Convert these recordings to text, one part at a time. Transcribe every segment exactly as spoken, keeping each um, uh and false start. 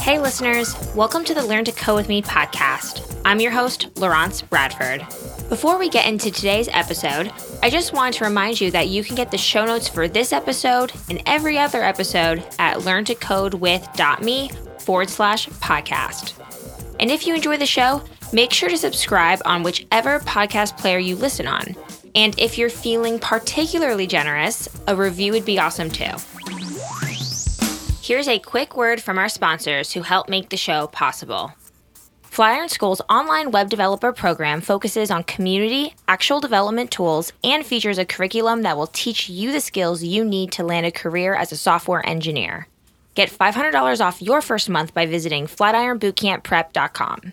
Hey listeners, welcome to the Learn to Code with Me podcast. I'm your host, Laurence Bradford. Before we get into today's episode, I just wanted to remind you that you can get the show notes for this episode and every other episode at learntocodewith.me forward slash podcast. And if you enjoy the show, make sure to subscribe on whichever podcast player you listen on. And if you're feeling particularly generous, a review would be awesome too. Here's a quick word from our sponsors who help make the show possible. Flatiron School's online web developer program focuses on community, actual development tools, and features a curriculum that will teach you the skills you need to land a career as a software engineer. Get five hundred dollars off your first month by visiting flatiron bootcamp prep dot com.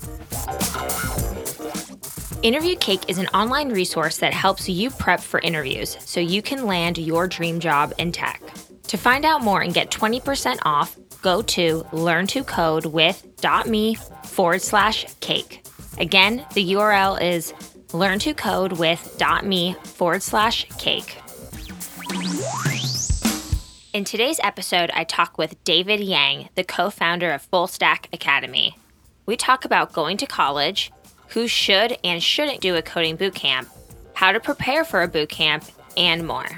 Interview Cake is an online resource that helps you prep for interviews so you can land your dream job in tech. To find out more and get twenty percent off, go to learntocodewith.me forward slash cake. Again, the U R L is learntocodewith.me forward slash cake. In today's episode, I talk with David Yang, the co-founder of Full Stack Academy. We talk about going to college, who should and shouldn't do a coding bootcamp, how to prepare for a bootcamp, and more.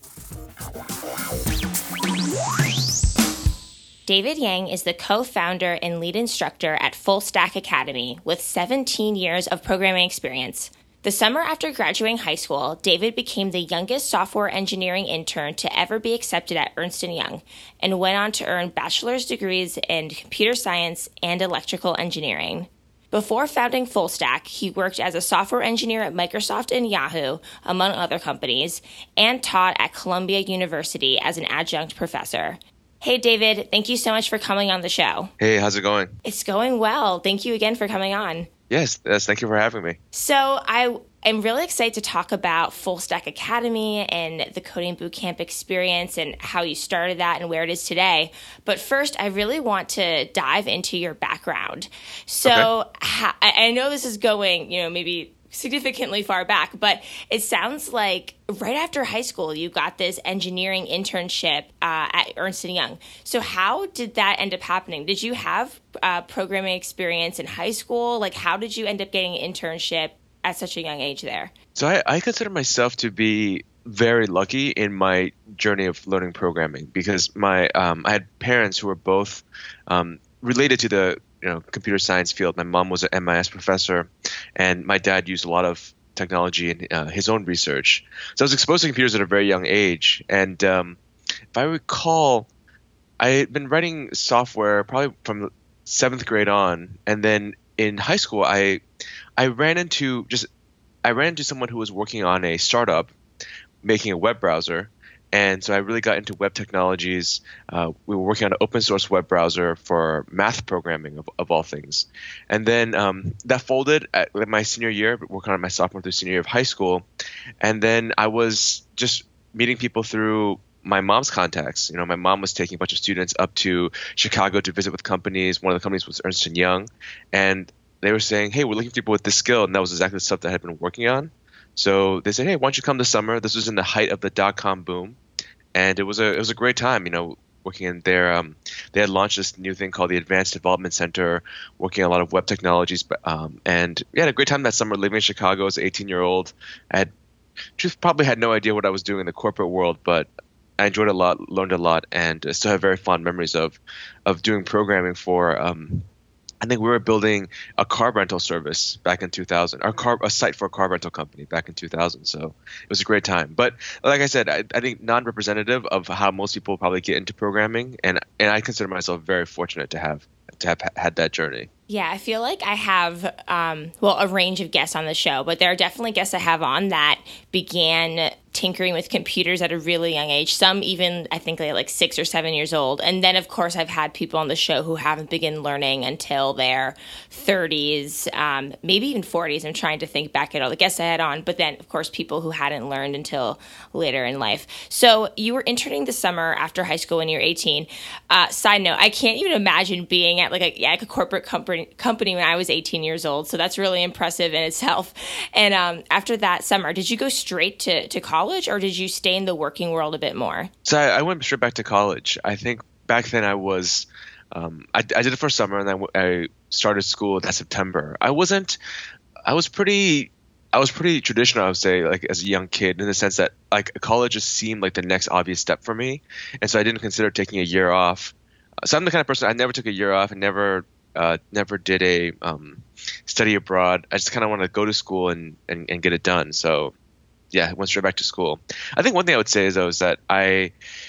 David Yang is the co-founder and lead instructor at Full Stack Academy with seventeen years of programming experience. The summer after graduating high school, David became the youngest software engineering intern to ever be accepted at Ernst and Young and went on to earn bachelor's degrees in computer science and electrical engineering. Before founding Full Stack, he worked as a software engineer at Microsoft and Yahoo, among other companies, and taught at Columbia University as an adjunct professor. Hey, David, thank you so much for coming on the show. Hey, how's it going? It's going well. Thank you again for coming on. Yes, yes, thank you for having me. So I am really excited to talk about Full Stack Academy and the coding bootcamp experience and how you started that and where it is today. But first, I really want to dive into your background. So okay. ha- I know this is going, you know, maybe significantly far back, but it sounds like right after high school, you got this engineering internship uh, at Ernst and Young. So how did that end up happening? Did you have uh, programming experience in high school? Like, how did you end up getting an internship at such a young age there? So I, I consider myself to be very lucky in my journey of learning programming because my um, I had parents who were both um, related to the you know, computer science field. My mom was an M I S professor, and my dad used a lot of technology in uh, his own research. So I was exposed to computers at a very young age. And um, if I recall, I had been writing software probably from seventh grade on, and then in high school, I I ran into just I ran into someone who was working on a startup making a web browser. And so I really got into web technologies. Uh, we were working on an open source web browser for math programming of, of all things. And then um, that folded at my senior year, working on my sophomore through senior year of high school. And then I was just meeting people through my mom's contacts. You know, my mom was taking a bunch of students up to Chicago to visit with companies. One of the companies was Ernst and Young. And they were saying, hey, we're looking for people with this skill. And that was exactly the stuff that I had been working on. So they said, hey, why don't you come this summer? This was in the height of the dot-com boom. And it was a it was a great time, you know, working in there. Um, they had launched this new thing called the Advanced Development Center, working on a lot of web technologies. Um, and we had a great time that summer living in Chicago as an eighteen-year-old. I had just probably had no idea what I was doing in the corporate world, but I enjoyed it a lot, learned a lot, and still have very fond memories of of doing programming for um, I think we were building a car rental service back in two thousand, our car, a site for a car rental company back in two thousand. So it was a great time. But like I said, I, I think non-representative of how most people probably get into programming. And, and I consider myself very fortunate to have to have had that journey. Yeah, I feel like I have, um, well, a range of guests on the show, but there are definitely guests I have on that began tinkering with computers at a really young age. Some even, I think, like six or seven years old. And then, of course, I've had people on the show who haven't begun learning until their thirties, um, maybe even forties. I'm trying to think back at all the guests I had on. But then, of course, people who hadn't learned until later in life. So you were interning this summer after high school when you were eighteen. Uh, side note, I can't even imagine being at like a, yeah, like a corporate company company when I was eighteen years old. So that's really impressive in itself. And um, after that summer, did you go straight to, to college or did you stay in the working world a bit more? So I, I went straight back to college. I think back then I was Um, I, I did it for summer, and then I started school that September. I wasn't. I was pretty. I was pretty traditional, I would say, like as a young kid, in the sense that like college just seemed like the next obvious step for me, and so I didn't consider taking a year off. So I'm the kind of person I never took a year off and never uh, never did a um, study abroad. I just kind of wanted to go to school and, and, and get it done. So yeah, I went straight back to school. I think one thing I would say is though is that I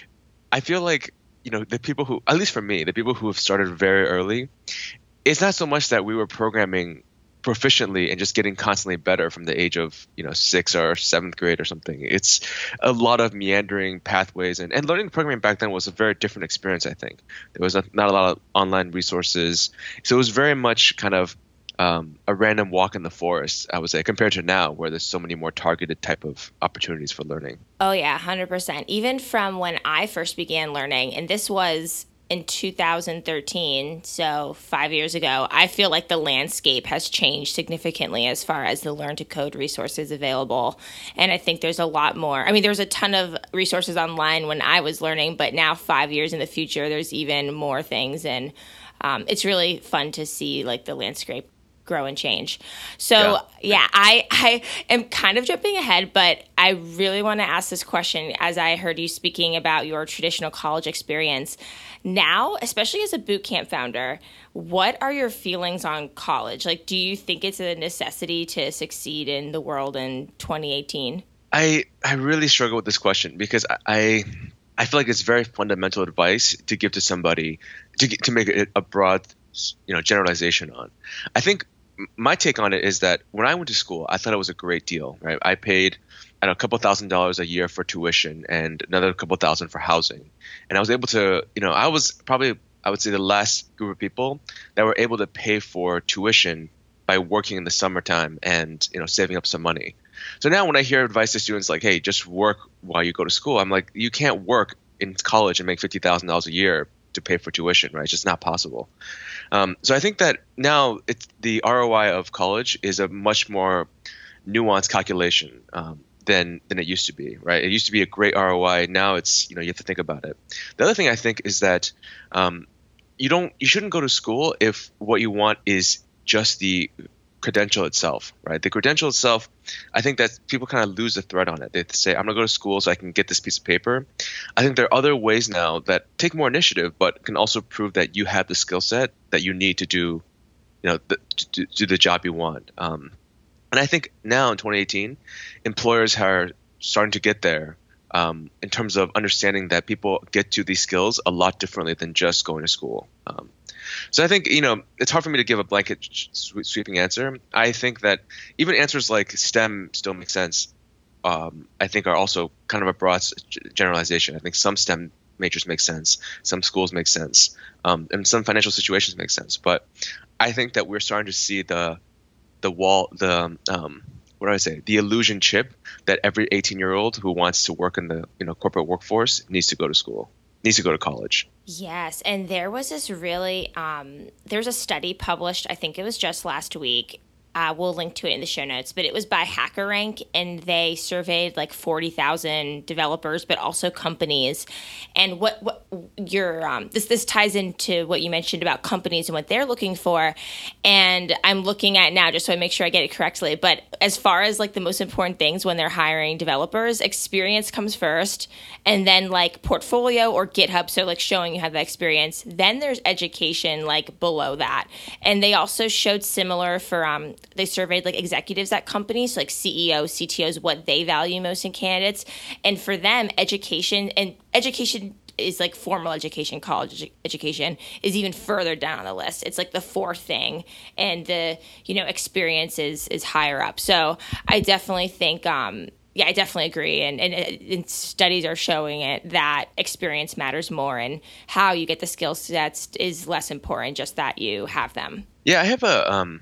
I feel like, you know, the people who, at least for me, the people who have started very early, it's not so much that we were programming proficiently and just getting constantly better from the age of, you know, sixth or seventh grade or something. It's a lot of meandering pathways, and, and learning programming back then was a very different experience. I think there was not, not a lot of online resources, so it was very much kind of um, a random walk in the forest, I would say, compared to now where there's so many more targeted type of opportunities for learning. Oh yeah, one hundred percent. Even from when I first began learning, and this was in two thousand thirteen, so five years ago, I feel like the landscape has changed significantly as far as the Learn to Code resources available. And I think there's a lot more. I mean, there's a ton of resources online when I was learning, but now five years in the future, there's even more things. And um, it's really fun to see like the landscape grow and change. So yeah. yeah, I, I am kind of jumping ahead, but I really want to ask this question as I heard you speaking about your traditional college experience. Now, especially as a boot camp founder, what are your feelings on college? Like, do you think it's a necessity to succeed in the world in twenty eighteen? I, I really struggle with this question because I I feel like it's very fundamental advice to give to somebody to to make it a broad, you know, generalization on. I think my take on it is that when I went to school, I thought it was a great deal, right? I paid I don't know, a couple thousand dollars a year for tuition and another couple thousand for housing. And I was able to, you know, I was probably, I would say the last group of people that were able to pay for tuition by working in the summertime and, you know, saving up some money. So now when I hear advice to students like, hey, just work while you go to school, I'm like, you can't work in college and make fifty thousand dollars a year to pay for tuition, right? It's just not possible. Um, so I think that now it's the R O I of college is a much more nuanced calculation um, than than it used to be, right? It used to be a great R O I. Now it's, you know, you have to think about it. The other thing I think is that um, you don't, you shouldn't go to school if what you want is just the credential itself, right? The credential itself, I think that people kind of lose the thread on it. They say, I'm going to go to school so I can get this piece of paper. I think there are other ways now that take more initiative, but can also prove that you have the skill set that you need to do, you know, the, to do the job you want. Um, and I think now in twenty eighteen, employers are starting to get there um, in terms of understanding that people get to these skills a lot differently than just going to school. Um, So I think, you know, it's hard for me to give a blanket sweeping answer. I think that even answers like STEM still make sense. Um, I think are also kind of a broad generalization. I think some STEM majors make sense, some schools make sense, um, and some financial situations make sense. But I think that we're starting to see the the wall, the um, what do I say, the illusion chip that every eighteen-year-old who wants to work in the, you know, corporate workforce needs to go to school. needs to go to college. Yes. And there was this really, um, there's a study published, I think it was just last week. Uh, we'll link to it in the show notes, but it was by HackerRank, and they surveyed like forty thousand developers, but also companies. And what, what your um, this this ties into what you mentioned about companies and what they're looking for. And I'm looking at now just so I make sure I get it correctly. But as far as like the most important things when they're hiring developers, experience comes first, and then like portfolio or GitHub, so like showing you have that experience. Then there's education like below that, and they also showed similar for um. They surveyed like executives at companies, like C E Os, C T Os, what they value most in candidates. And for them, education and education is like formal education, college edu- education is even further down on the list. It's like the fourth thing, and the, you know, experience is, is higher up. So I definitely think, um, yeah, I definitely agree. And, and, and studies are showing it that experience matters more, and how you get the skill sets is less important, just that you have them. Yeah, I have a, um,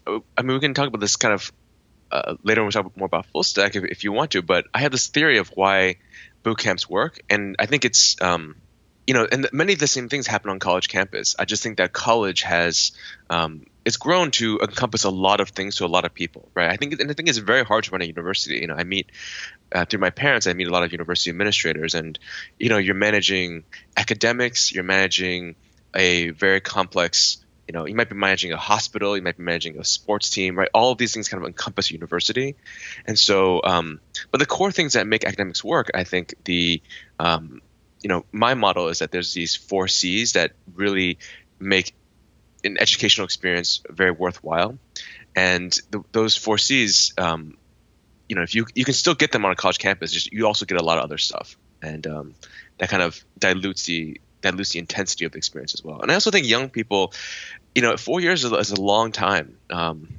I mean, we can talk about this kind of uh, later when we talk more about full stack if, if you want to, but I have this theory of why boot camps work. And I think it's, um, you know, and many of the same things happen on college campus. I just think that college has, um, it's grown to encompass a lot of things to a lot of people, right? I think, and I think it's very hard to run a university. You know, I meet, uh, through my parents, I meet a lot of university administrators, and, you know, you're managing academics, you're managing a very complex, you know, you might be managing a hospital, you might be managing a sports team, right? All of these things kind of encompass university. And so, um, but the core things that make academics work, I think the, um, you know, my model is that there's these four C's that really make an educational experience very worthwhile. And th- those four C's, um, you know, if you you can still get them on a college campus, just you also get a lot of other stuff, and um, that kind of dilutes the dilutes the intensity of the experience as well. And I also think young people, you know, four years is, is a long time, um,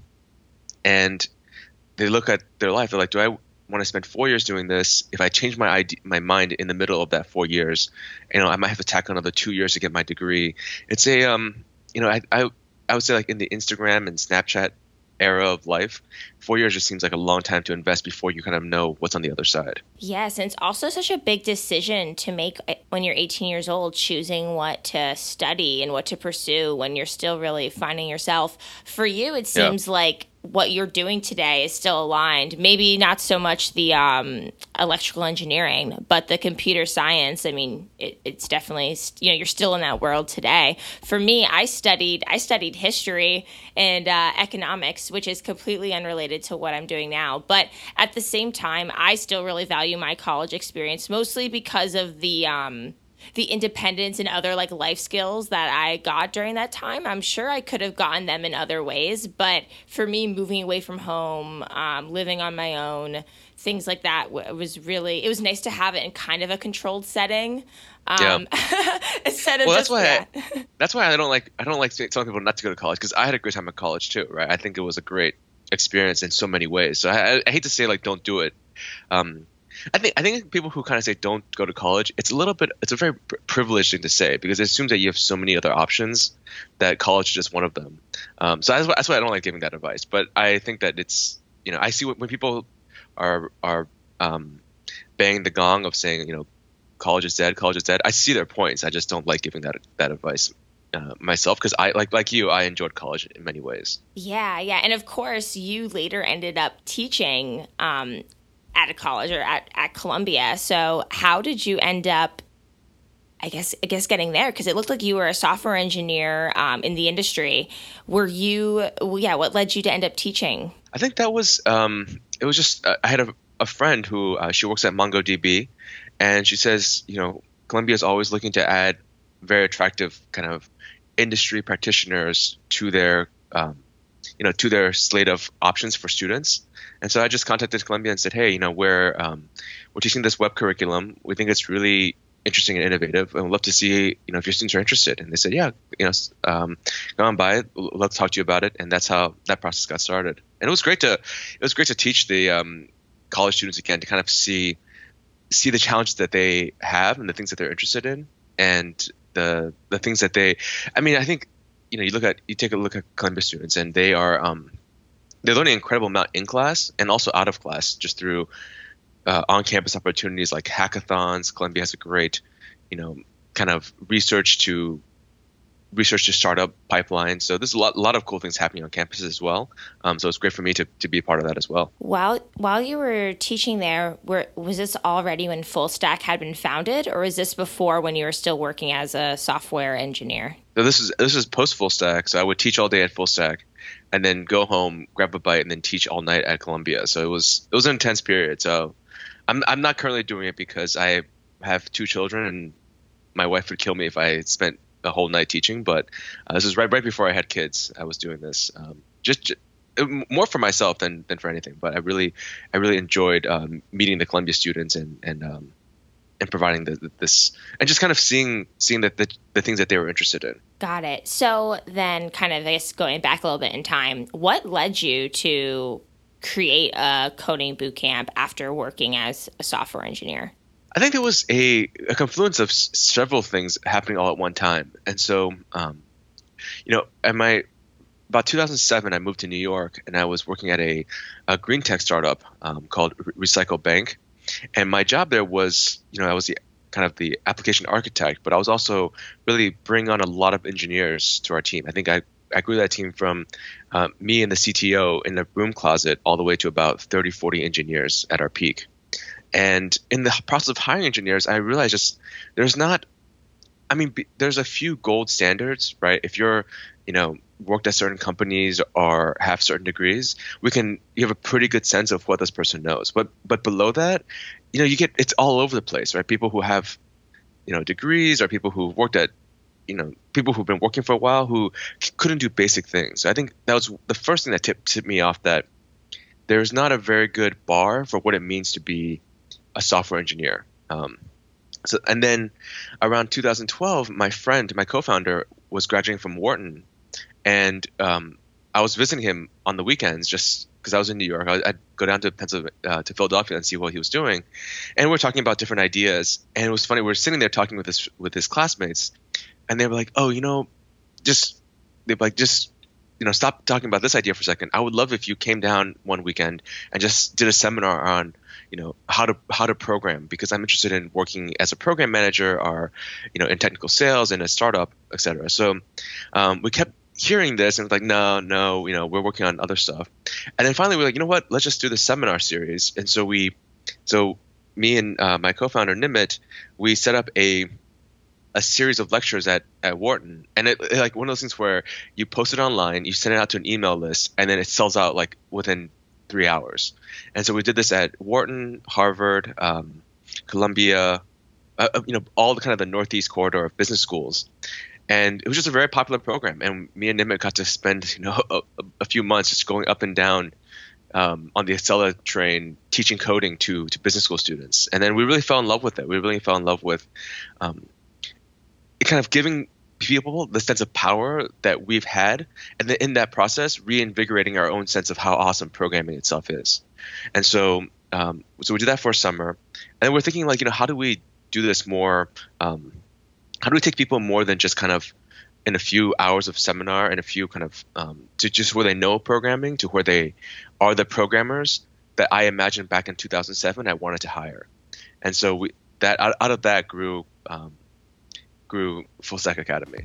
and they look at their life. They're like, do I want to spend four years doing this? If I change my idea, my mind in the middle of that four years, you know, I might have to tack on another two years to get my degree. It's a, um, you know, I, I I would say like in the Instagram and Snapchat era of life, four years just seems like a long time to invest before you kind of know what's on the other side. Yes, and it's also such a big decision to make when you're eighteen years old, choosing what to study and what to pursue when you're still really finding yourself. For you, it seems yeah. like what you're doing today is still aligned. Maybe not so much the um, electrical engineering, but the computer science. I mean, it, it's definitely, you know, you're still in that world today. For me, I studied I studied history and uh, economics, which is completely unrelated to what I'm doing now. But at the same time, I still really value my college experience, mostly because of the um, the independence and other like life skills that I got during that time. I'm sure I could have gotten them in other ways, but for me, moving away from home, um, living on my own, things like that, it was really, it was nice to have it in kind of a controlled setting. Um, yeah. instead of well, just that's why that. I, that's why I don't like I don't like telling people not to go to college, because I had a great time at college too, right? I think it was a great experience in so many ways. So I, I hate to say like don't do it. Um, I think I think people who kind of say don't go to college, it's a little bit it's a very privileged thing to say, because it assumes that you have so many other options that college is just one of them. Um, so that's why, that's why I don't like giving that advice. But I think that it's, you know, I see when, when people are are um, banging the gong of saying, you know, college is dead, college is dead. I see their points. I just don't like giving that that advice uh, myself, because I like like you, I enjoyed college in many ways. Yeah, yeah, and of course, you later ended up teaching Um, at a college or at, at Columbia. So how did you end up, I guess, I guess getting there? Because it looked like you were a software engineer um, in the industry. Were you, well, yeah, what led you to end up teaching? I think that was, um, it was just, uh, I had a, a friend who, uh, she works at MongoDB, and she says, you know, Columbia is always looking to add very attractive kind of industry practitioners to their, um, you know, to their slate of options for students. And so I just contacted Columbia and said, hey, you know, we're um, we're teaching this web curriculum. We think it's really interesting and innovative, and we'd love to see, you know, if your students are interested. And they said, yeah, you know, um, go on by. Let's talk to you about it. And that's how that process got started. And it was great to it was great to teach the um, college students again, to kind of see see the challenges that they have and the things that they're interested in, and the the things that they. I mean, I think, you know, you look at you take a look at Columbia students, and they are um, they're learning an incredible amount in class and also out of class, just through uh, on-campus opportunities like hackathons. Columbia has a great, you know, kind of research to research to startup pipeline. So there's a lot, a lot of cool things happening on campus as well. Um, so it's great for me to, to be a part of that as well. While while you were teaching there, were, was this already when Full Stack had been founded, or was this before, when you were still working as a software engineer? So this is this is post Full Stack. So I would teach all day at Full Stack, and then go home, grab a bite, and then teach all night at Columbia. So it was it was an intense period. So I'm I'm not currently doing it because I have two children, and my wife would kill me if I spent a whole night teaching. But uh, this is right right before I had kids. I was doing this um, just, just more for myself than than for anything. But I really I really enjoyed um, meeting the Columbia students and and um, and providing the, this and just kind of seeing seeing that the, the things that they were interested in. Got it. So then, kind of, I guess, going back a little bit in time, what led you to create a coding bootcamp after working as a software engineer? I think there was a, a confluence of s- several things happening all at one time. And so, um, you know, at my about two thousand seven, I moved to New York, and I was working at a, a green tech startup um, called Re- Recycle Bank. And my job there was, you know, I was the kind of the application architect, but I was also really bringing on a lot of engineers to our team. I think I, I grew that team from uh, me and the C T O in the broom closet all the way to about thirty, forty engineers at our peak. And in the process of hiring engineers, I realized just there's not I mean, b- there's a few gold standards, right? If you're, you know, worked at certain companies or have certain degrees, we can you have a pretty good sense of what this person knows. But but below that, you know, you get it's all over the place, right? People who have, you know, degrees or people who've worked at, you know, people who've been working for a while who c- couldn't do basic things. I think that was the first thing that tipped, tipped me off that there's not a very good bar for what it means to be a software engineer. Um, so, and then around two thousand twelve, my friend, my co-founder, was graduating from Wharton, and um, I was visiting him on the weekends just because I was in New York. I, I'd go down to Pennsylvania, uh, to Philadelphia, and see what he was doing, and we were talking about different ideas. And it was funny. We were sitting there talking with his with his classmates, and they were like, "Oh, you know, just they were like just." you know, stop talking about this idea for a second. I would love if you came down one weekend and just did a seminar on, you know, how to how to program, because I'm interested in working as a program manager or, you know, in technical sales in a startup, et cetera. So um, we kept hearing this and it was like, no, no, you know, we're working on other stuff. And then finally we're like, you know what, let's just do the seminar series. And so we, so me and uh, my co-founder Nimit, we set up a a series of lectures at, at Wharton. And it, it like one of those things where you post it online, you send it out to an email list, and then it sells out like within three hours. And so we did this at Wharton, Harvard, um, Columbia, uh, you know, all the kind of the Northeast corridor of business schools. And it was just a very popular program. And me and Nimit got to spend, you know, a, a few months just going up and down um, on the Acela train, teaching coding to, to business school students. And then we really fell in love with it. We really fell in love with, um, kind of giving people the sense of power that we've had, and then in that process, reinvigorating our own sense of how awesome programming itself is. And so, um, so we did that for a summer, and then we're thinking like, you know, how do we do this more? Um, how do we take people more than just kind of in a few hours of seminar and a few kind of um, to just where they know programming to where they are the programmers that I imagined back in two thousand seven I wanted to hire. And so we that out, out of that grew. Um, grew Full Stack Academy.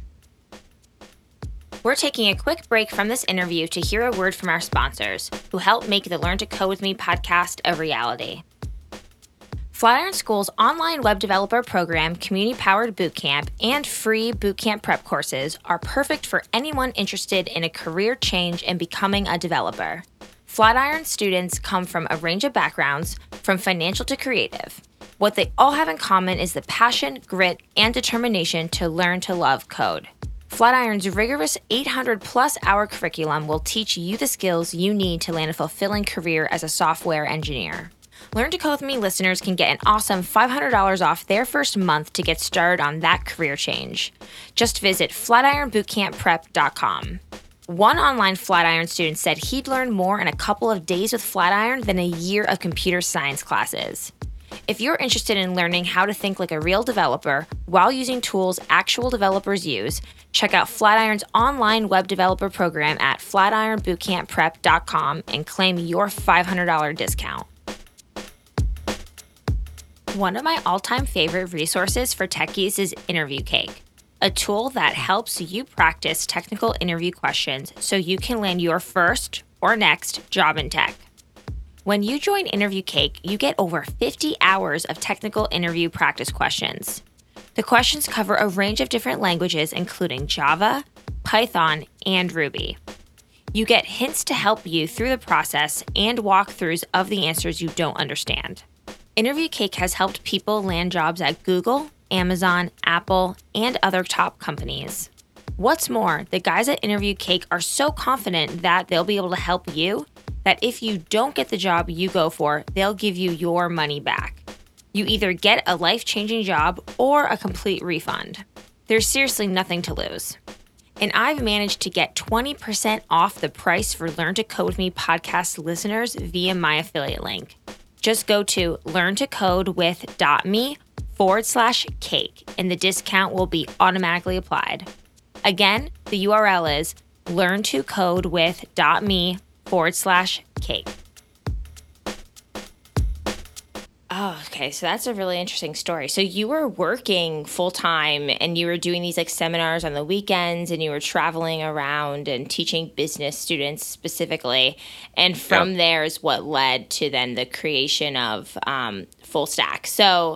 We're taking a quick break from this interview to hear a word from our sponsors, who help make the Learn to Code with Me podcast a reality. Flatiron School's online web developer program, community-powered bootcamp, and free bootcamp prep courses are perfect for anyone interested in a career change and becoming a developer. Flatiron students come from a range of backgrounds, from financial to creative. What they all have in common is the passion, grit, and determination to learn to love code. Flatiron's rigorous eight hundred plus hour curriculum will teach you the skills you need to land a fulfilling career as a software engineer. Learn to Code with Me listeners can get an awesome five hundred dollars off their first month to get started on that career change. Just visit flatiron bootcamp prep dot com. One online Flatiron student said he'd learn more in a couple of days with Flatiron than a year of computer science classes. If you're interested in learning how to think like a real developer while using tools actual developers use, check out Flatiron's online web developer program at flatiron bootcamp prep dot com and claim your five hundred dollars discount. One of my all-time favorite resources for techies is Interview Cake, a tool that helps you practice technical interview questions so you can land your first or next job in tech. When you join Interview Cake, you get over fifty hours of technical interview practice questions. The questions cover a range of different languages, including Java, Python, and Ruby. You get hints to help you through the process and walkthroughs of the answers you don't understand. Interview Cake has helped people land jobs at Google, Amazon, Apple, and other top companies. What's more, the guys at Interview Cake are so confident that they'll be able to help you that if you don't get the job you go for, they'll give you your money back. You either get a life-changing job or a complete refund. There's seriously nothing to lose. And I've managed to get twenty percent off the price for Learn to Code with Me podcast listeners via my affiliate link. Just go to learntocodewith.me forward slash cake, and the discount will be automatically applied. Again, the U R L is learntocodewith.me forward slash cake. Oh, okay. So that's a really interesting story. So you were working full time and you were doing these like seminars on the weekends and you were traveling around and teaching business students specifically. And from yep. there is what led to then the creation of um, Full Stack. So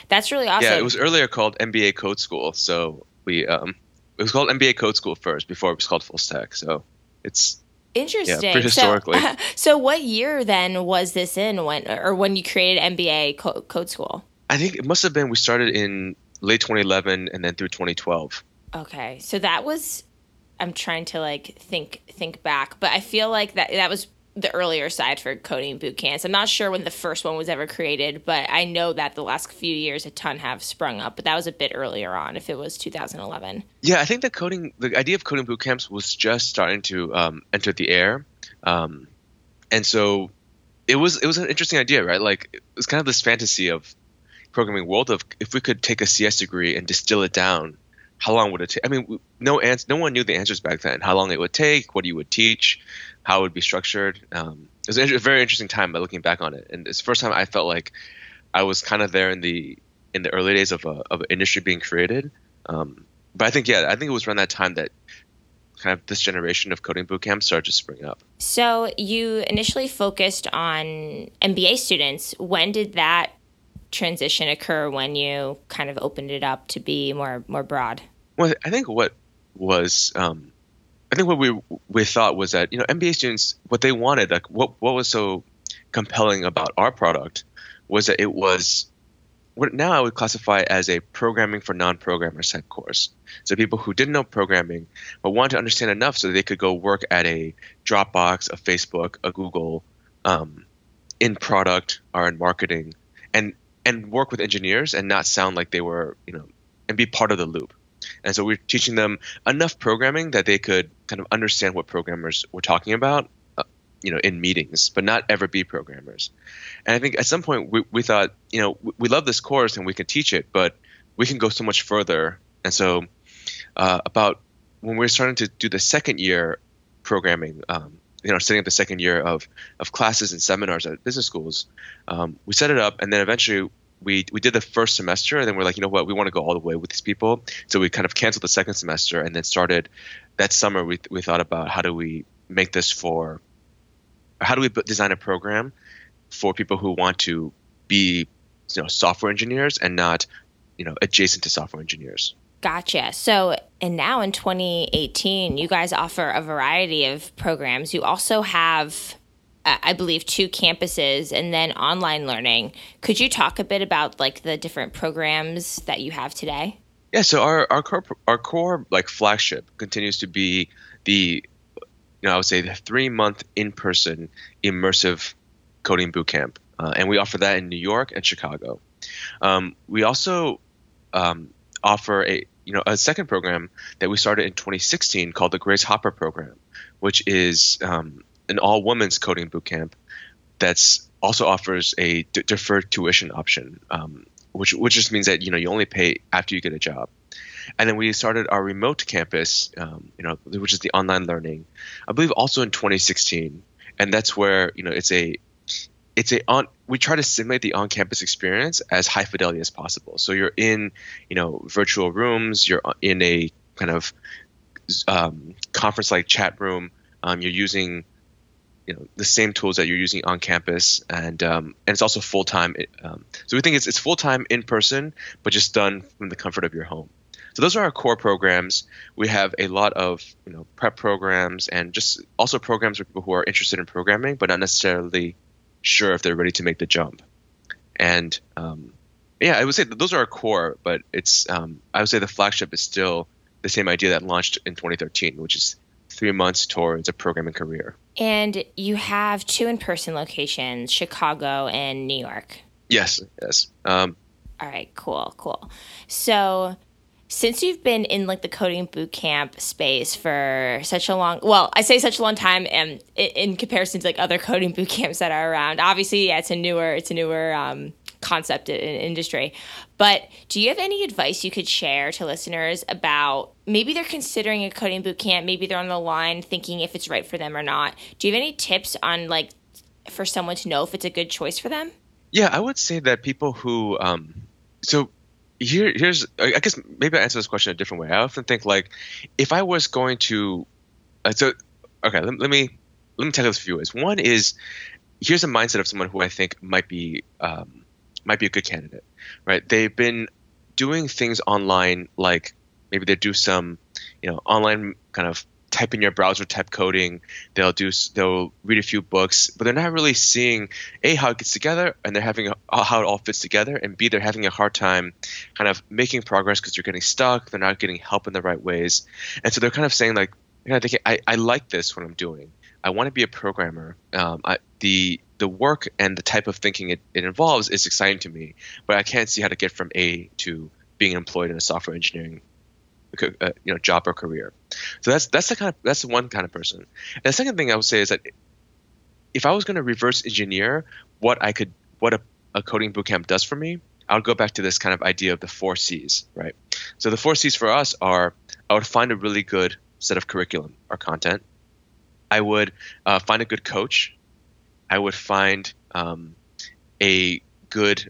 That's really awesome. Yeah, it was earlier called M B A Code School. So we um, it was called M B A Code School first before it was called Full Stack. So it's interesting. Yeah, prehistorically. So, so what year then was this in when, or when you created M B A Co- Code School? I think it must have been we started in late twenty eleven and then through twenty twelve. Okay, so that was. I'm trying to like think think back, but I feel like that that was the earlier side for coding boot camps. I'm not sure when the first one was ever created, but I know that the last few years a ton have sprung up. But that was a bit earlier on, if it was two thousand eleven. Yeah, I think the coding, the idea of coding boot camps was just starting to um, enter the air, um, and so it was it was an interesting idea, right? Like it was kind of this fantasy of programming world of if we could take a C S degree and distill it down. How long would it take? I mean, no ans- no one knew the answers back then. How long it would take, what you would teach, how it would be structured. Um, it was a very interesting time by looking back on it. And it's the first time I felt like I was kind of there in the in the early days of a of an industry being created. Um, but I think, yeah, I think it was around that time that kind of this generation of coding bootcamps started to spring up. So you initially focused on M B A students. When did that transition occur, when you kind of opened it up to be more more broad? Well, I think what was um, I think what we we thought was that, you know, M B A students, what they wanted, like what what was so compelling about our product was that it was what now I would classify as a programming for non-programmers type course. So people who didn't know programming but wanted to understand enough so they could go work at a Dropbox, a Facebook, a Google, um, in product or in marketing, and and work with engineers and not sound like they were, you know, and be part of the loop. And so we're teaching them enough programming that they could kind of understand what programmers were talking about, uh, you know, in meetings, but not ever be programmers. And I think at some point we, we thought, you know, we, we love this course and we can teach it, but we can go so much further. And so uh, about when we were starting to do the second year programming, um, you know, setting up the second year of of classes and seminars at business schools, um, we set it up, and then eventually we we did the first semester, and then we're like, you know what, we want to go all the way with these people, so we kind of canceled the second semester, and then started that summer. We we thought about how do we make this for, how do we design a program for people who want to be, you know, software engineers and not, you know, adjacent to software engineers. Gotcha. So, and now in twenty eighteen, you guys offer a variety of programs. You also have, uh, I believe, two campuses and then online learning. Could you talk a bit about like the different programs that you have today? Yeah. So our our core our core like flagship continues to be the, you know, I would say the three month in person immersive coding bootcamp, uh, and we offer that in New York and Chicago. Um, we also um, offer a you know a second program that we started in twenty sixteen called the Grace Hopper program, which is um, an all women's coding bootcamp that's also offers a d- deferred tuition option, um, which which just means that you know you only pay after you get a job. And then we started our remote campus, um, you know, which is the online learning, I believe also in twenty sixteen, and that's where you know it's a It's a on. We try to simulate the on-campus experience as high fidelity as possible. So you're in, you know, virtual rooms. You're in a kind of um, conference-like chat room. Um, you're using, you know, the same tools that you're using on campus, and um, and it's also full-time. Um, so we think it's it's full-time in person, but just done from the comfort of your home. So those are our core programs. We have a lot of, you know, prep programs and just also programs for people who are interested in programming, but not necessarily sure if they're ready to make the jump. And um, yeah, I would say that those are our core, but it's um, I would say the flagship is still the same idea that launched in twenty thirteen, which is three months towards a programming career. And you have two in-person locations, Chicago and New York. Yes, yes. Um, All right, cool, cool. So since you've been in like the coding bootcamp space for such a long, well, I say such a long time, and in comparison to like other coding bootcamps that are around, obviously, yeah, it's a newer, it's a newer um, concept in industry. But do you have any advice you could share to listeners about maybe they're considering a coding bootcamp, maybe they're on the line thinking if it's right for them or not? Do you have any tips on like for someone to know if it's a good choice for them? Yeah, I would say that people who, um, so. Here, here's, I guess maybe I answer this question a different way. I often think like, if I was going to, uh, so, okay, let, let me, let me tackle this a few ways. One is, here's a mindset of someone who I think might be um, might be a good candidate, right? They've been doing things online, like maybe they do some, you know, online kind of type in your browser type coding. They'll do they'll read a few books, but they're not really seeing A, how it gets together, and they're having a, how it all fits together, and B, they're having a hard time kind of making progress because they're getting stuck. They're not getting help in the right ways, and so they're kind of saying like, you know, thinking, I, I like this what I'm doing. I want to be a programmer. Um, I, the the work and the type of thinking it, it involves is exciting to me, but I can't see how to get from A to being employed in a software engineering uh, you know job or career. So that's that's the kind of that's the one kind of person. And the second thing I would say is that if I was going to reverse engineer what I could what a, a coding bootcamp does for me, I would go back to this kind of idea of the four C's, right? So the four C's for us are: I would find a really good set of curriculum or content. I would uh, find a good coach. I would find um, a good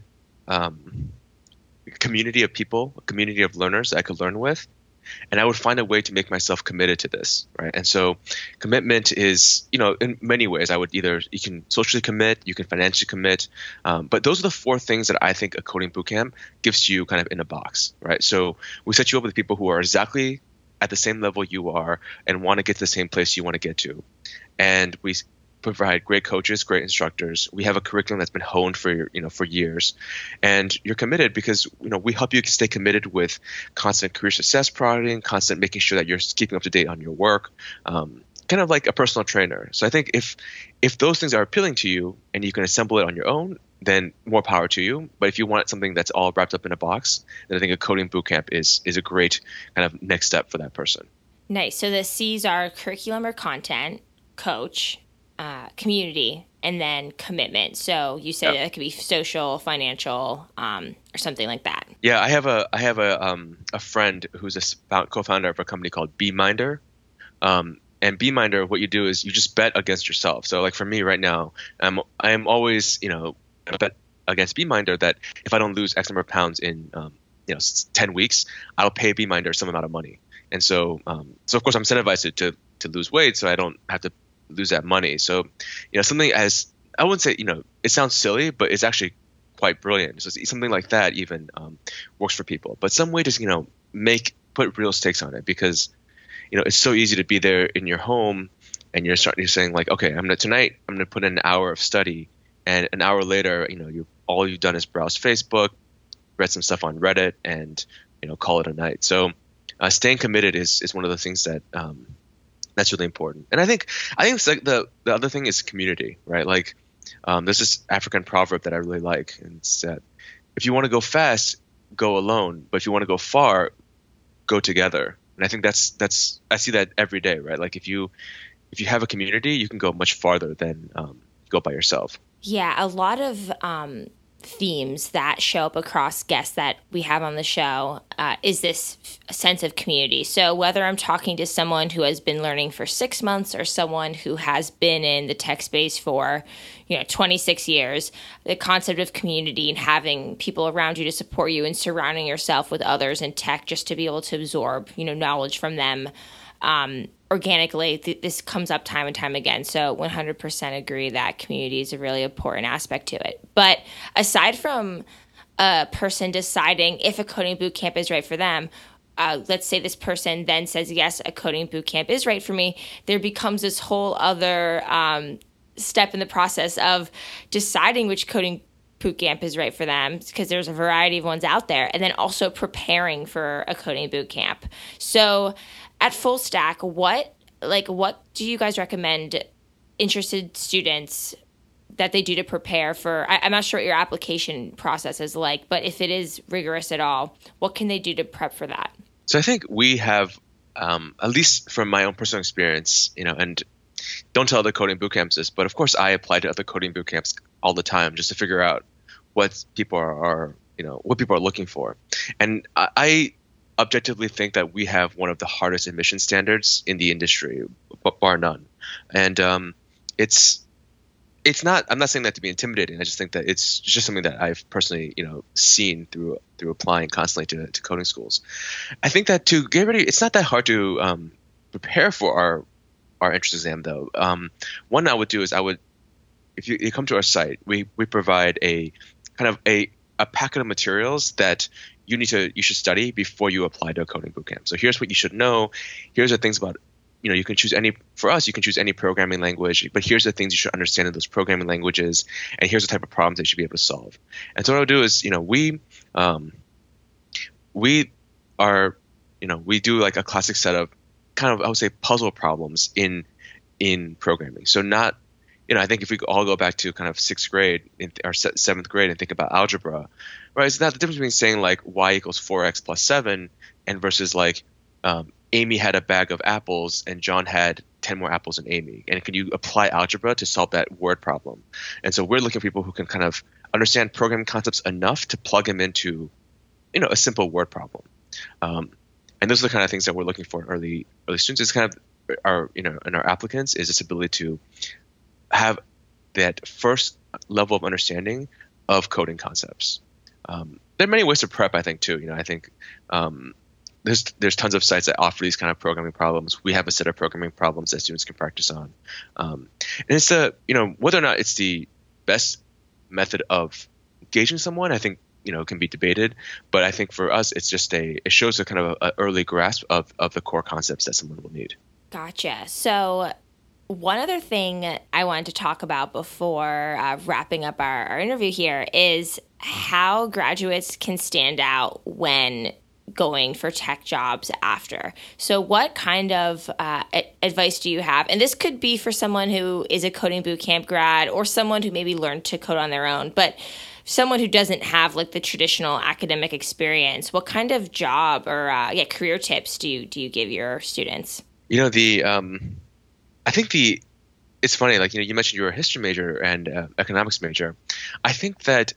um, community of people, a community of learners that I could learn with, and I would find a way to make myself committed to this, right? And so commitment is, you know, in many ways. I would either, you can socially commit, you can financially commit, um, but those are the four things that I think a coding bootcamp gives you kind of in a box, right? So we set you up with people who are exactly at the same level you are and want to get to the same place you want to get to. And we provide great coaches, great instructors. We have a curriculum that's been honed for, you know, for years. And you're committed because, you know, we help you stay committed with constant career success prodding, constant making sure that you're keeping up to date on your work, um, kind of like a personal trainer. So I think if if those things are appealing to you and you can assemble it on your own, then more power to you. But if you want something that's all wrapped up in a box, then I think a coding bootcamp is is a great kind of next step for that person. Nice. So the C's are curriculum or content, coach, uh, community, and then commitment. So you said Yep. it could be social, financial, um, or something like that. Yeah, I have a I have a um a friend who's a s- found- co-founder of a company called BeMinder. Um, and BeMinder, what you do is you just bet against yourself. So like for me right now, I'm I'm always, you know, I bet against BeMinder that if I don't lose X number of pounds in um, you know s- ten weeks, I'll pay BeMinder some amount of money. And so um, so of course I'm incentivized to, to to lose weight, so I don't have to lose that money. So, you know, something as, I wouldn't say, you know, it sounds silly, but it's actually quite brilliant. So something like that even um, works for people. But some way to, you know, make, put real stakes on it, because, you know, it's so easy to be there in your home and you're starting, you're saying like, okay, I'm gonna, tonight, I'm gonna put in an hour of study, and an hour later, you know, you all you've done is browse Facebook, read some stuff on Reddit, and, you know, call it a night. So uh, staying committed is, is one of the things that, um, that's really important. And I think I think it's like the the other thing is community, right? Like um, there's this African proverb that I really like, and it's that if you want to go fast, go alone, but if you want to go far, go together. And I think that's that's I see that every day, right? Like if you if you have a community, you can go much farther than um, go by yourself. Yeah, a lot of um, themes that show up across guests that we have on the show uh, is this f- sense of community. So whether I'm talking to someone who has been learning for six months or someone who has been in the tech space for, you know, twenty-six years, the concept of community and having people around you to support you and surrounding yourself with others in tech just to be able to absorb, you know, knowledge from them um, organically, th- this comes up time and time again. So one hundred percent agree that community is a really important aspect to it. But aside from a person deciding if a coding bootcamp is right for them, uh, let's say this person then says, yes, a coding bootcamp is right for me, there becomes this whole other um, step in the process of deciding which coding bootcamp is right for them, because there's a variety of ones out there, and then also preparing for a coding bootcamp. So at Full Stack, what like what do you guys recommend interested students that they do to prepare for? I, I'm not sure what your application process is like, but if it is rigorous at all, what can they do to prep for that? So I think we have, um, at least from my own personal experience, you know, and don't tell other coding bootcamps this, but of course I apply to other coding bootcamps all the time just to figure out what people are, are you know, what people are looking for. And I, I objectively think that we have one of the hardest admission standards in the industry, bar none. And um, it's it's not. I'm not saying that to be intimidating. I just think that it's just something that I've personally, you know, seen through through applying constantly to, to coding schools. I think that to get ready, it's not that hard to um, prepare for our our entrance exam, though. Um, one I would do is I would, if you, you come to our site, we we provide a kind of a a packet of materials that you need to you should study before you apply to a coding bootcamp. So here's what you should know. Here's the things about, you know, you can choose any, for us, you can choose any programming language, but here's the things you should understand in those programming languages, and here's the type of problems that you should be able to solve. And so what I'll do is, you know, we, um, we are, you know, we do like a classic set of kind of, I would say, puzzle problems in, in programming. So not, you know, I think if we all go back to kind of sixth grade in, or seventh grade and think about algebra, right? It's not the difference between saying like y equals four x plus seven and versus like, um, Amy had a bag of apples and John had ten more apples than Amy. And can you apply algebra to solve that word problem? And so we're looking for people who can kind of understand programming concepts enough to plug them into, you know, a simple word problem. Um, and those are the kind of things that we're looking for in early, early students. It's kind of our, you know, in our applicants is this ability to have that first level of understanding of coding concepts. Um, there are many ways to prep, I think, too. You know, I think, um, There's there's tons of sites that offer these kind of programming problems. We have a set of programming problems that students can practice on, um, and it's the you know whether or not it's the best method of engaging someone. I think you know can be debated, but I think for us it's just a it shows a kind of an early grasp of of the core concepts that someone will need. Gotcha. So one other thing I wanted to talk about before uh, wrapping up our, our interview here is how graduates can stand out when going for tech jobs after. So what kind of uh, advice do you have? And this could be for someone who is a coding bootcamp grad or someone who maybe learned to code on their own, but someone who doesn't have like the traditional academic experience. What kind of job or uh, yeah career tips do you do you give your students? You know, the um, I think the it's funny, like you know, you mentioned you were a history major and uh, economics major. I think that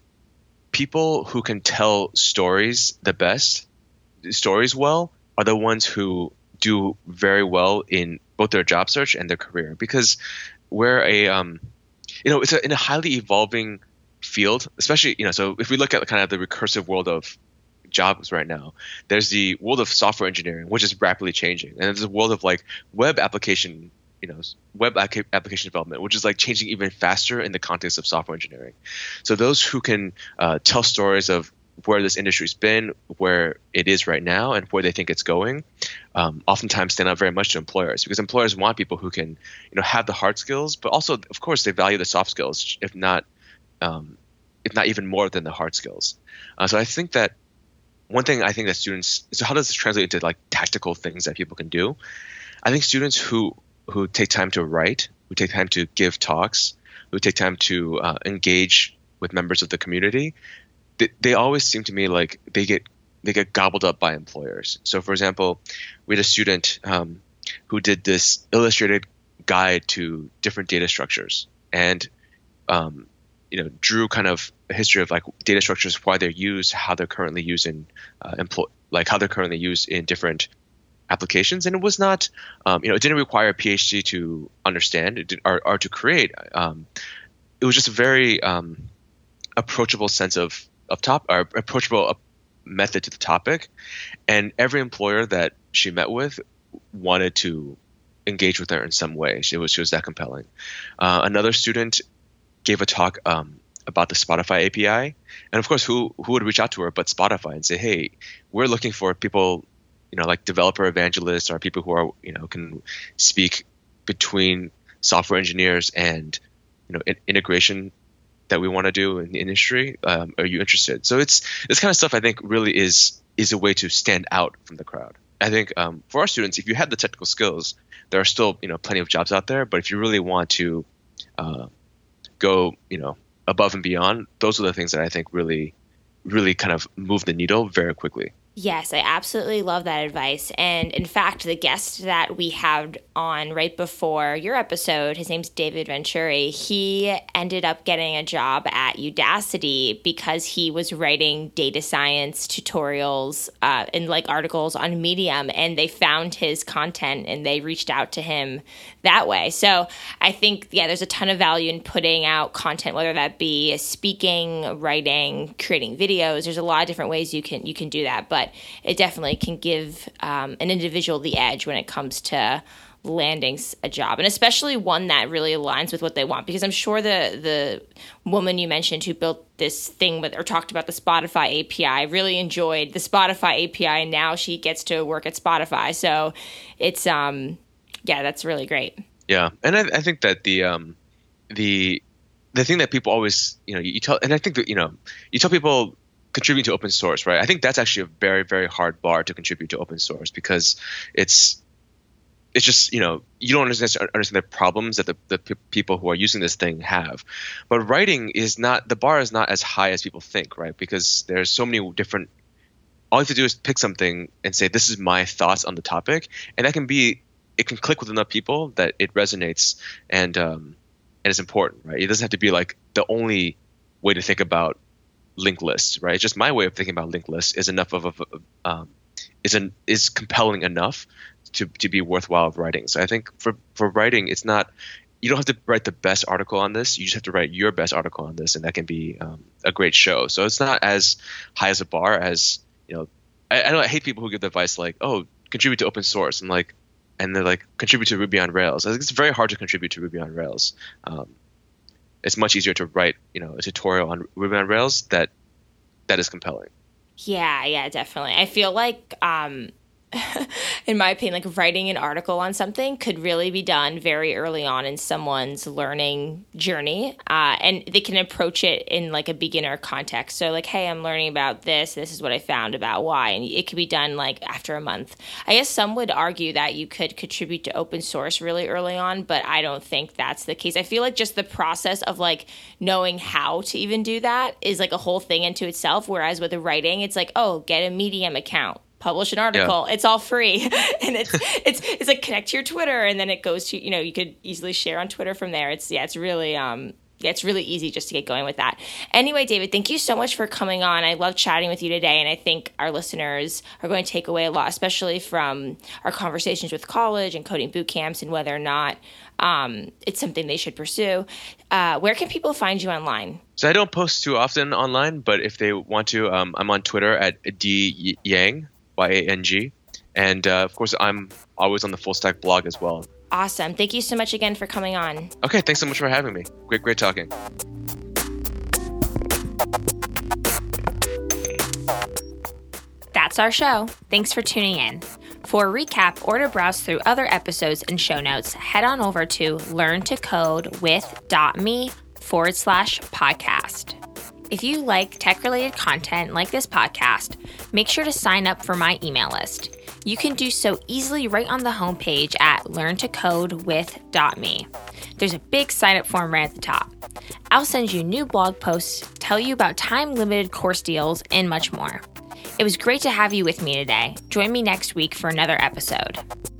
people who can tell stories the best stories well are the ones who do very well in both their job search and their career, because we're a um you know it's a, in a highly evolving field, especially you know so if we look at kind of the recursive world of jobs right now, there's the world of software engineering, which is rapidly changing, and there's a world of like web application you know web application development, which is like changing even faster in the context of software engineering. So those who can uh, tell stories of where this industry's been, where it is right now, and where they think it's going, um, oftentimes stand out very much to employers, because employers want people who can, you know, have the hard skills, but also, of course, they value the soft skills, if not, um, if not even more than the hard skills. Uh, so I think that one thing I think that students, so how does this translate into like tactical things that people can do? I think students who who take time to write, who take time to give talks, who take time to uh, engage with members of the community, they, they always seem to me like they get they get gobbled up by employers. So, for example, we had a student um, who did this illustrated guide to different data structures, and um, you know, drew kind of a history of like data structures, why they're used, how they're currently used in uh, employ, like how they're currently used in different applications. And it was not, um, you know, it didn't require a PhD to understand it did, or, or to create. Um, it was just a very um, approachable sense of of top or approachable method to the topic, and every employer that she met with wanted to engage with her in some way. She was she was that compelling. Uh, another student gave a talk um, about the Spotify A P I, and of course, who who would reach out to her but Spotify and say, "Hey, we're looking for people, you know, like developer evangelists or people who are, you know, can speak between software engineers and, you know, in- integration that we want to do in the industry. Um, are you interested?" So it's this kind of stuff I think really is is a way to stand out from the crowd. I think um, for our students, if you have the technical skills, there are still, you know, plenty of jobs out there. But if you really want to uh, go, you know, above and beyond, those are the things that I think really, really kind of move the needle very quickly. Yes, I absolutely love that advice. And in fact, the guest that we had on right before your episode, his name's David Venturi, he ended up getting a job at Udacity because he was writing data science tutorials uh, and like articles on Medium, and they found his content and they reached out to him that way. So I think, yeah, there's a ton of value in putting out content, whether that be speaking, writing, creating videos. There's a lot of different ways you can you can do that, but it definitely can give um, an individual the edge when it comes to landing a job, and especially one that really aligns with what they want. Because I'm sure the the woman you mentioned who built this thing with or talked about the Spotify A P I really enjoyed the Spotify A P I, and now she gets to work at Spotify. So it's um yeah, that's really great. Yeah, and I, I think that the um the the thing that people always you know you tell, and I think that you know you tell people contributing to open source, right? I think that's actually a very very hard bar to contribute to open source, because it's It's just, you know, you don't understand, understand the problems that the, the p- people who are using this thing have. But writing is not, the bar is not as high as people think, right? Because there's so many different, all you have to do is pick something and say, this is my thoughts on the topic. And that can be, it can click with enough people that it resonates and, um, and it's important, right? It doesn't have to be like the only way to think about linked lists, right? It's just my way of thinking about linked lists is enough of a, um, is an, is compelling enough to to be worthwhile writing. So I think for, for writing, it's not, you don't have to write the best article on this. You just have to write your best article on this, and that can be um, a great show. So it's not as high as a bar as, you know, I, I, know, I hate people who give the advice like, oh, contribute to open source. And like, and they're like, contribute to Ruby on Rails. I think it's very hard to contribute to Ruby on Rails. Um, it's much easier to write, you know, a tutorial on Ruby on Rails that that is compelling. Yeah, yeah, definitely. I feel like, um, in my opinion, like writing an article on something could really be done very early on in someone's learning journey. Uh, and they can approach it in like a beginner context. So like, hey, I'm learning about this. This is what I found about why. And it could be done like after a month. I guess some would argue that you could contribute to open source really early on, but I don't think that's the case. I feel like just the process of like knowing how to even do that is like a whole thing into itself. Whereas with the writing, it's like, oh, get a Medium account. Publish an article. Yeah. It's all free. And it's it's it's like connect to your Twitter, and then it goes to, you know, you could easily share on Twitter from there. It's yeah, it's really um yeah, it's really easy just to get going with that. Anyway, David, thank you so much for coming on. I love chatting with you today, and I think our listeners are going to take away a lot, especially from our conversations with college and coding boot camps and whether or not um, it's something they should pursue. Uh, where can people find you online? So I don't post too often online, but if they want to, um, I'm on Twitter at D Yang. Y A N G. And uh, of course, I'm always on the Full Stack blog as well. Awesome. Thank you so much again for coming on. Okay, thanks so much for having me. Great, great talking. That's our show. Thanks for tuning in. For a recap or to browse through other episodes and show notes, head on over to learntocodewith.me forward slash podcast. If you like tech-related content like this podcast, make sure to sign up for my email list. You can do so easily right on the homepage at learn to code with dot me. There's a big sign-up form right at the top. I'll send you new blog posts, tell you about time-limited course deals, and much more. It was great to have you with me today. Join me next week for another episode.